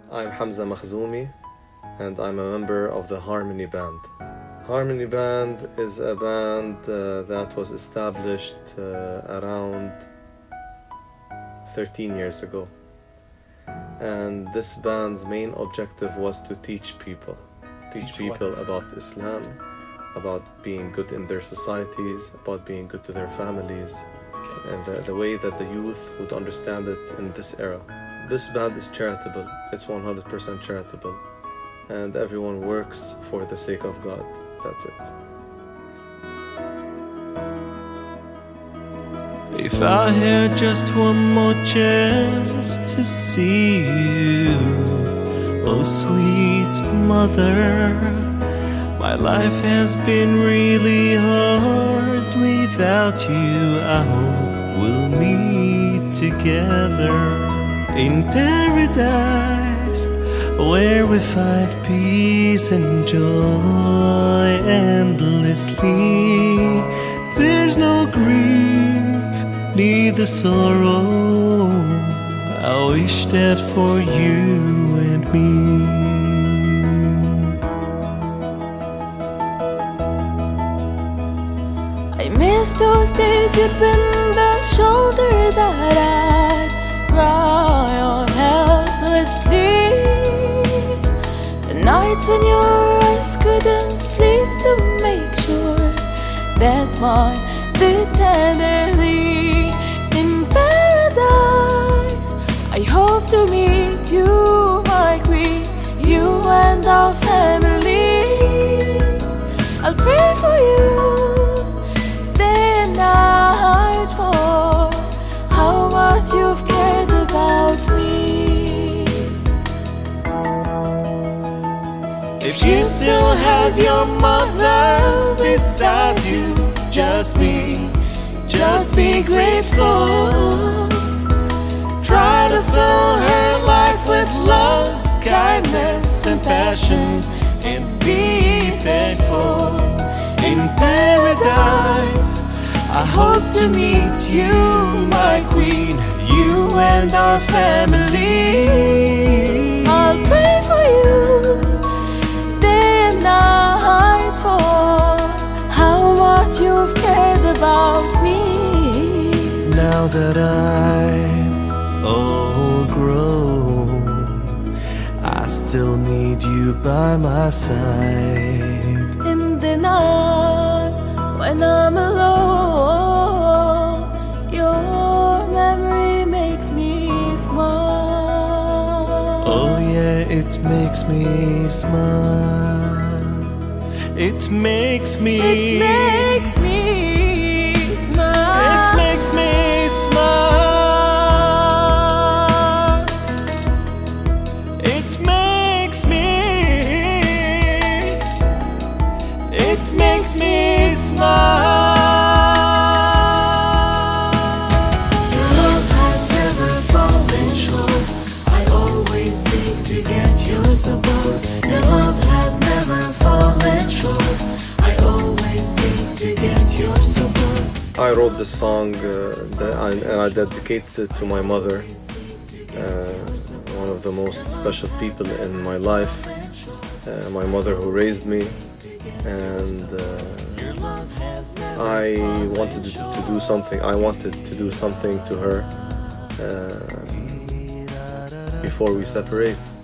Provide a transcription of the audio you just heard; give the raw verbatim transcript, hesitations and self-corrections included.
I'm Hamza Makhzoumi, and I'm a member of the Harmony Band. Harmony Band is a band uh, that was established uh, around thirteen years ago. And this band's main objective was to teach people. Teach people about Islam, about being good in their societies, about being good to their families, and the, the way that the youth would understand it in this era. This band is charitable, it's one hundred percent charitable, and everyone works for the sake of God. That's it. If I had just one more chance to see you, oh sweet mother, my life has been really hard without you. I hope we'll meet together in paradise, where we find peace and joy endlessly. There's no grief, neither sorrow. I wish that for you and me. I miss those days you'd bend the shoulder that I'd cry on helplessly. The nights when your eyes couldn't sleep to make sure that mine did tenderly. In paradise, I hope to meet you, my queen, you and our family. I'll pray for you day and night for how much you've cared about me. If you still have your mother beside you, just be, just be grateful. Try to fill her life with love, kindness and passion, and be thankful. In paradise, I hope to meet you, my queen, you and our family. I'll pray for you day and night for how much you've cared about me. Now that I'm all grown, I still need you by my side. In the night when I'm alone, your memory makes me smile. Oh yeah, it makes me smile. It makes me It makes me smile. It makes me smile. It makes me It makes me smile. Your love has never fallen short. I always seek to get your support. Your love has never fallen short. I always seek to get your support. I wrote this song uh, that I, and I dedicated it to my mother, uh, one of the most special people in my life, uh, my mother who raised me, and uh, I wanted to do something. I wanted to do something to her uh, before we separate.